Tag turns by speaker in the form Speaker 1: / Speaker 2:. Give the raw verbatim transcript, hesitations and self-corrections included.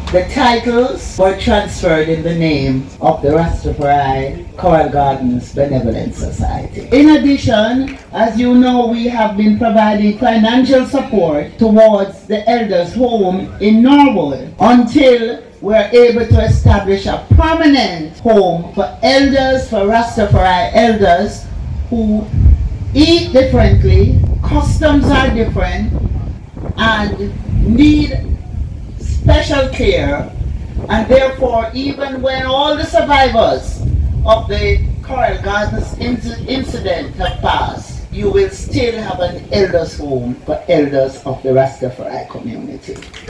Speaker 1: The titles were transferred in the name of the Rastafari Coral Gardens Benevolent Society. In addition, as you know, we have been providing financial support towards the elders' home in Norwood until we're able to establish a permanent home for elders, for Rastafari elders who eat differently, customs are different, and need special care, and therefore even when all the survivors of the Coral Gardens inc- incident have passed, you will still have an elders home for elders of the Rastafari community.